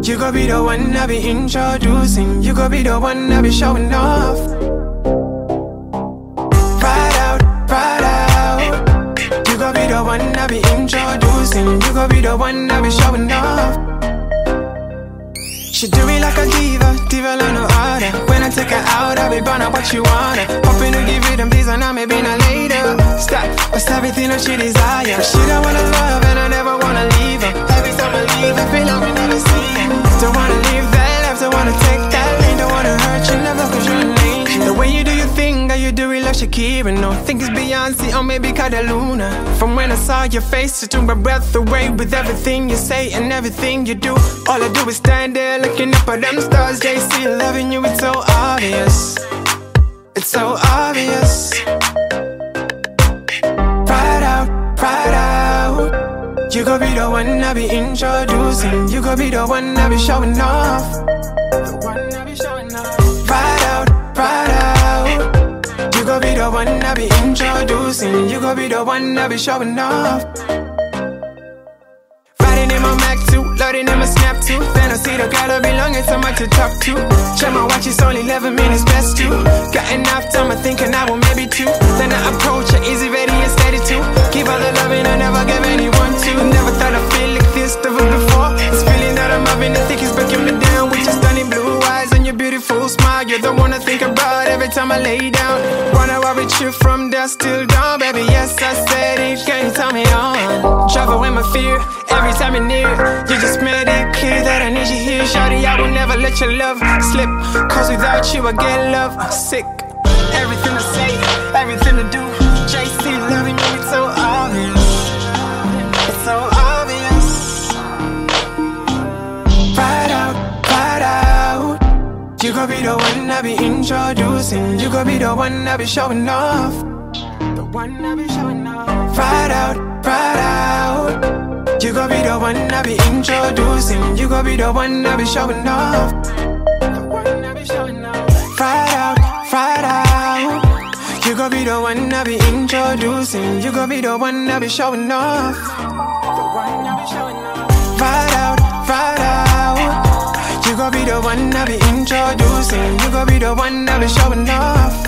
You gon' be the one I be introducing. You gon' be the one I be showing off. Ride out, ride out. You gon' be the one I be introducing. You gon' be the one I be showing off. She do me like a diva, diva like no other. When I take her out, I be burning what you wanna. Hoping to give it them these and now maybe not later. Stop, what's everything that she desire? She don't wanna love and I never wanna leave her. Every time I leave, I feel like we never see her. Don't wanna leave that life, don't wanna take that lane. Don't wanna hurt you, never control an angel. The way you do your thing, girl, you do it like Shakira. No, think it's Beyonce or maybe Cataluna. From when I saw your face, I took my breath away. With everything you say and everything you do, all I do is stand there looking up at them stars. JC, loving you, it's so obvious. It's so obvious. Ride out, ride out. You gon' be the one I be introducing. You gon' be the one I be showing off. The one I be showing off. Ride out, ride out. You gon' be the one I be introducing. You gon' be the one I be showing off. Riding in my Mac 2, loading in my Snap 2. Then I see the girl I belong, it's so much to talk to. Check my watch, it's only 11 minutes past 2. Got enough time, I think an hour, maybe 2. Then I approach her, easy, ready, and steady too. Keep all the loving I never gave anyone to. Never thought I'd feel like this ever before. This feeling that I'm having, I think it's breaking me down. With your stunning blue eyes and your beautiful smile, you're the one I think about every time I lay down. Wanna walk with you from dusk till dawn, baby, yes, I said it, can you tell me on? Drive away my fear, every time you're near. You just made it clear that I need you here. Shawty, I will never let your love slip, cause without you I get love sick. Everything I say, everything I do, JC loving you, it's so obvious. It's so obvious. Ride out, ride out. You gon' be the one I be introducing. You gon' be the one I be showing off. The one I be showing off. Ride out, ride out. You gon' be the one I be introducing. You gon' be the one I be showing off. The one I be showing off. Ride out, ride out. You gon' be the one I be introducing. You gon' be the one I be showing off. The one I be showing off. Ride out, ride out. You gon' be the one I be introducing. You gon' be the one I be showing off.